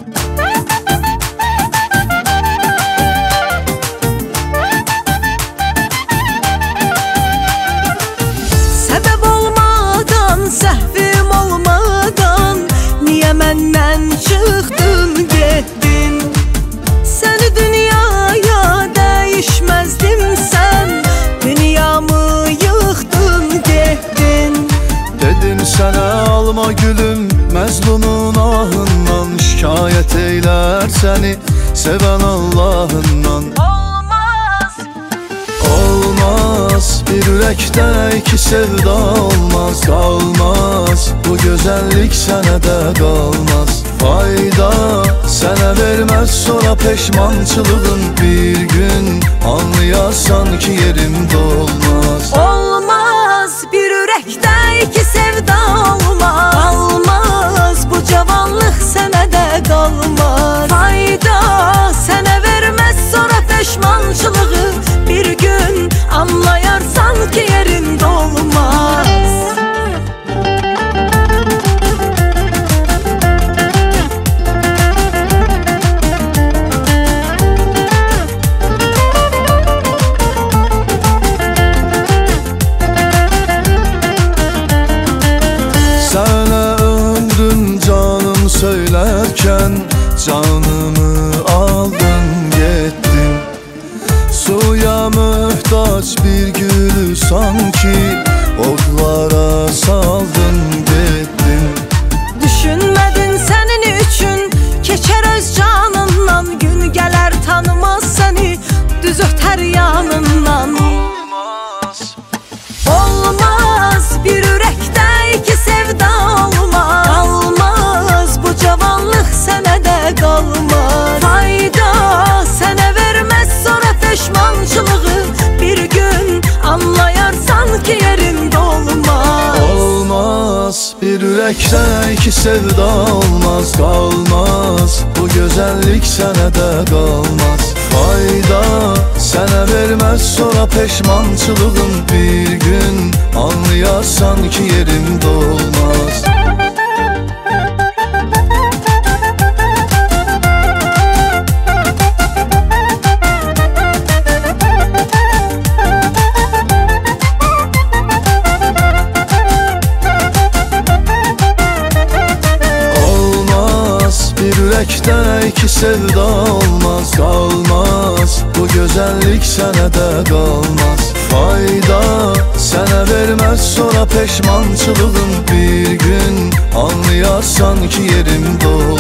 Səbəb olmadan, səhvim olmadan niyə məndən çıxdın, getdin? Səni dünyaya dəyişməzdim sən, dünyamı yıxdın, getdin. Dedim sənə alma gülüm, məzlumun ahından, şikayət eylər səni sevən Allahından. Olmaz, bir ürəkdə iki sevda olmaz, qalmaz. Bu gözəllik sənə də qalmaz. Fayda sənə verməz sonra peşmançılığın, bir gün anlayarsan ki yerimdə olmaz. Olmaz, bir ürəkdə iki sevda olmaz, qalmaz. Bu cavanlıq sənə də qalmaz. Fayda sənə verməz sonra peşmançılığı, bir gün anlayarsan ki yerində olmaz. Sənə ömrüm canım söylərkən, canımı aldın getdin. Suya möhtaç bir gülü sanki otlara saldın getdin. Düşünmədin sənin üçün keçər öz canından, gün gələr tanımaz səni düz ötər yanından. Olmaz, bir ürəkdə iki sevda olmaz, qalmaz. Bu cavanlıq sənə də qalmaz. Fayda sənə verməz sonra peşmançılığı, bir gün anlayarsan ki yerində olmaz. Olmaz, bir ürəkdə iki sevda olmaz, qalmaz. Bu gözəllik sənə də qalmaz. Fayda sənə verməz sonra peşmançılığın, bir gün anlayarsan ki yerimdə olmaz. Ürəkdə iki sevda olmaz, qalmaz. Bu gözəllik sənə də qalmaz. Fayda sənə verməz sonra peşmançılığın, bir gün anlayarsan ki yerimdə olmaz.